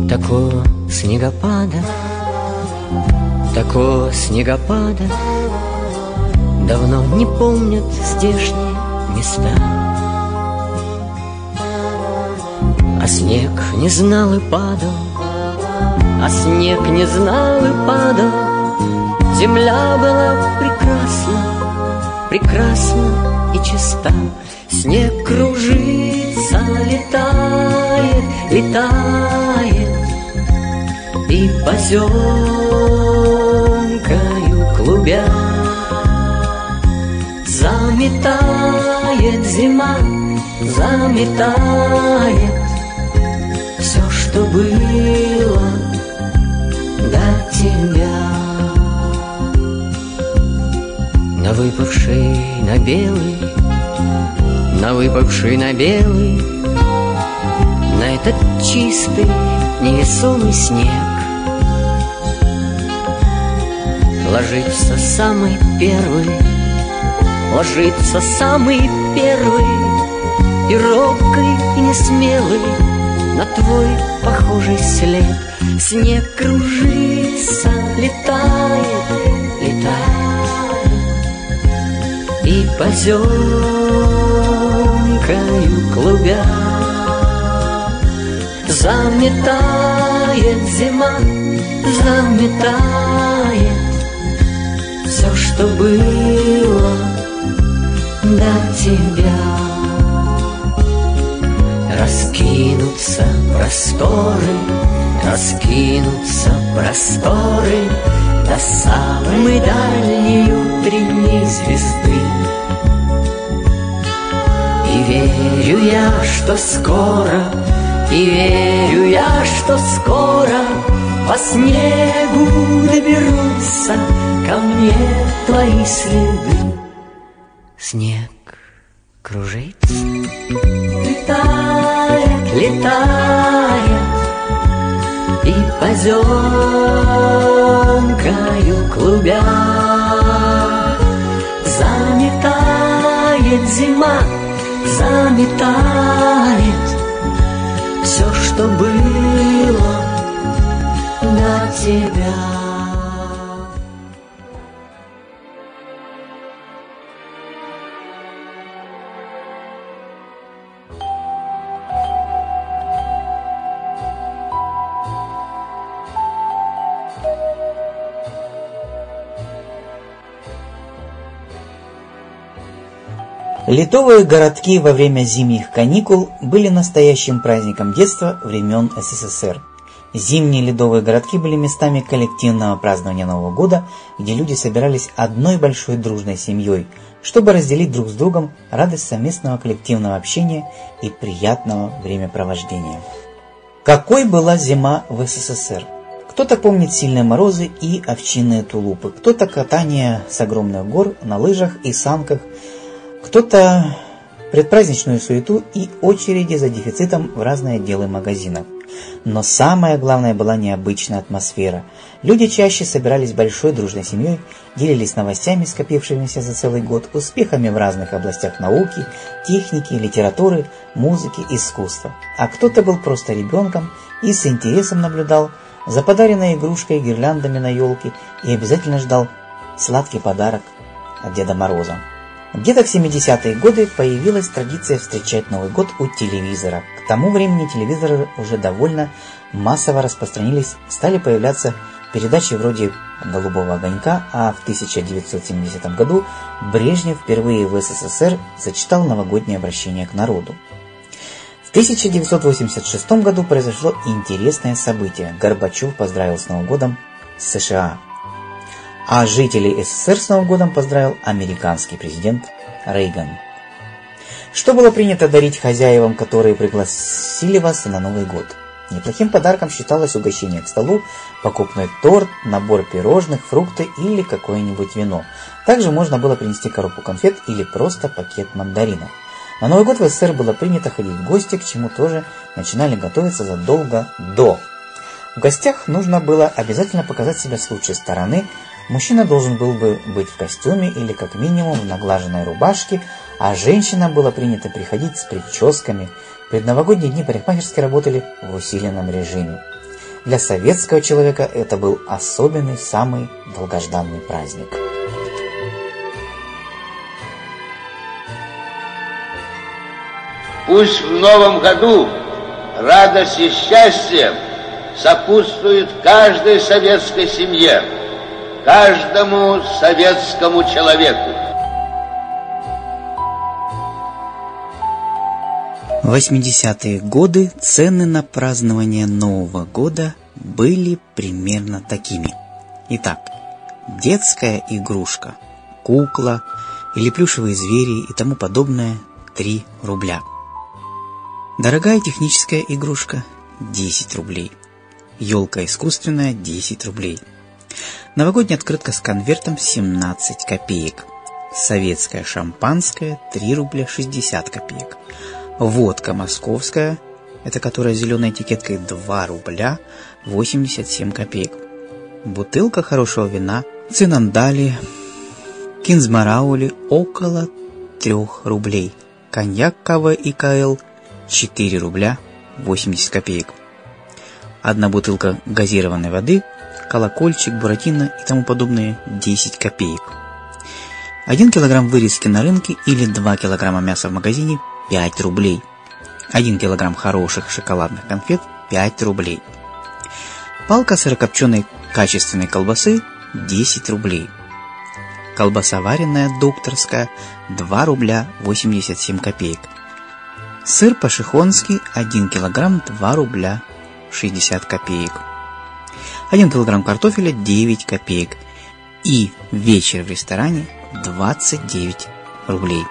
Такого снегопада давно не помнят здешние места. А снег не знал и падал, Земля была прекрасна и чиста. Снег кружится, летает и поземкою клубя заметает зима, все, что было до тебя. Выпавший на белый, на этот чистый невесомый снег ложится самый первый и робкий, и несмелый на твой похожий след. Снег кружится, летает и поземкою клубя заметает зима, все, что было до тебя. Раскинутся просторы до самой дальней утренней звезды. И верю я, что скоро по снегу доберутся ко мне твои следы. Снег кружится, летает и поземкою клубя заметает зима, все, что было до тебя. Ледовые городки во время зимних каникул были настоящим праздником детства времен СССР. Зимние ледовые городки были местами коллективного празднования Нового года, где люди собирались одной большой дружной семьей, чтобы разделить друг с другом радость совместного коллективного общения и приятного времяпровождения. Какой была зима в СССР? Кто-то помнит сильные морозы и овчинные тулупы, кто-то катание с огромных гор на лыжах и санках, кто-то предпраздничную суету и очереди за дефицитом в разные отделы магазинов. Но самое главное была необычная атмосфера. Люди чаще собирались большой дружной семьей, делились новостями, скопившимися за целый год, успехами в разных областях науки, техники, литературы, музыки, искусства. А кто-то был просто ребенком и с интересом наблюдал за подаренной игрушкой, гирляндами на елке и обязательно ждал сладкий подарок от Деда Мороза. Где-то в 70-е годы появилась традиция встречать Новый год у телевизора. К тому времени телевизоры уже довольно массово распространились, стали появляться передачи вроде «Голубого огонька», а в 1970 году Брежнев впервые в СССР зачитал новогоднее обращение к народу. В 1986 году произошло интересное событие. Горбачев поздравил с Новым годом США. А жителей СССР с Новым годом поздравил американский президент Рейган. Что было принято дарить хозяевам, которые пригласили вас на Новый год? Неплохим подарком считалось угощение к столу, покупной торт, набор пирожных, фрукты или какое-нибудь вино. Также можно было принести коробку конфет или просто пакет мандаринов. На Новый год в СССР было принято ходить в гости, к чему тоже начинали готовиться задолго до. В гостях нужно было обязательно показать себя с лучшей стороны. Мужчина должен был бы быть в костюме или как минимум в наглаженной рубашке, а женщинам было принято приходить с прическами. В предновогодние дни парикмахерские работали в усиленном режиме. Для советского человека это был особенный, самый долгожданный праздник. Пусть в новом году радость и счастье сопутствует каждой советской семье, каждому советскому человеку. В 80-е годы цены на празднование Нового года были примерно такими. Итак, детская игрушка, кукла или плюшевые звери и тому подобное – 3 рубля. Дорогая техническая игрушка – 10 рублей. Елка искусственная – 10 рублей. Новогодняя открытка с конвертом – 17 копеек. Советское шампанское – 3 рубля 60 копеек. Водка московская, это которая с зеленой этикеткой, 2 рубля 87 копеек. Бутылка хорошего вина Цинандали, Кинзмараули около 3 рублей. Коньяк КВ и КЛ 4 рубля 80 копеек. Одна бутылка газированной воды, колокольчик, буратино и тому подобное 10 копеек. 1 килограмм вырезки на рынке или 2 килограмма мяса в магазине 5 рублей. 1 килограмм хороших шоколадных конфет 5 рублей. Палка сырокопченой качественной колбасы 10 рублей. Колбаса вареная докторская 2 рубля 87 копеек. Сыр по-шихонски 1 килограмм 2 рубля 60 копеек. 1 килограмм картофеля 9 копеек. И вечер в ресторане 29 рублей.